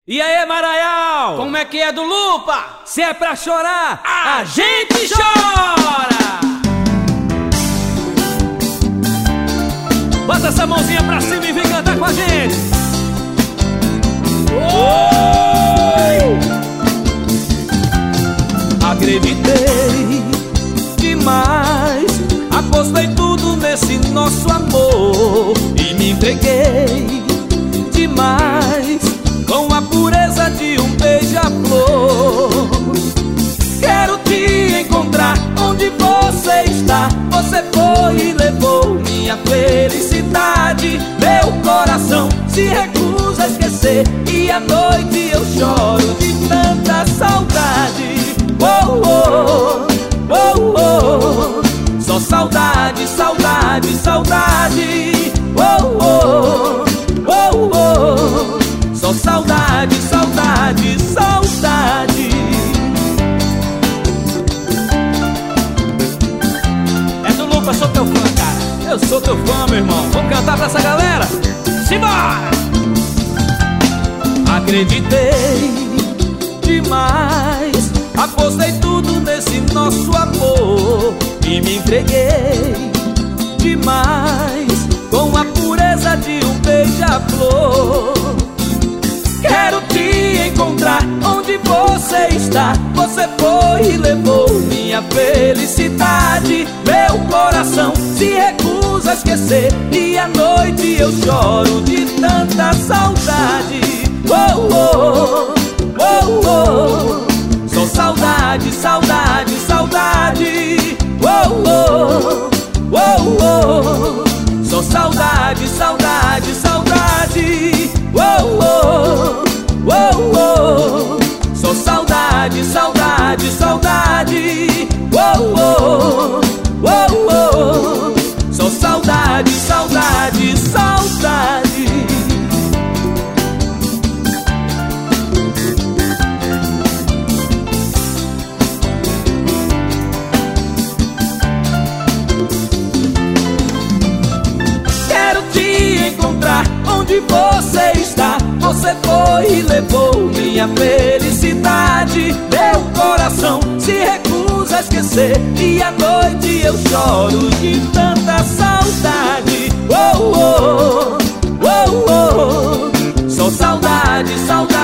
E aí, Maraial? Como é que é do Lupa? Se é pra chorar, a gente chora! Bota essa mãozinha pra cima e vem cantar com a gente! Oi! Acreditei demais, apostei tudo nesse nosso amor e me entreguei demais com a pureza de um beija-flor. Quero te encontrar onde você está. Você foi e levou minha felicidade. Meu coração se recusa a esquecer e à noite eu choro de tanta saudade. Oh, oh, oh, oh. Só saudade, saudade, saudade. Oh, oh, oh, oh. Só saudade, saudade, saudade. É do Lupa, sou teu fã, cara. Eu sou teu fã, meu irmão. Vamos cantar pra essa galera? Simbora! Acreditei demais, apostei tudo nesse nosso amor e me entreguei demais com a pureza de um beija-flor. Quero te encontrar onde você está. Você foi e levou minha felicidade. Meu coração se recusa a esquecer e à noite eu choro de tanta saudade. Oh, oh, oh, oh. Só saudade, saudade, saudade. Oh, oh, oh, oh. Só saudade, saudade, saudade. Oh, oh, oh, oh. Só saudade, saudade, saudade. Oh, oh, oh, oh. Só saudade, saudade, saudade. Quero te encontrar onde você está. Você foi e levou minha felicidade. Meu coração se recusa a esquecer e à noite eu choro de tanta saudade. Oh, oh, oh, oh. Só saudade, saudade.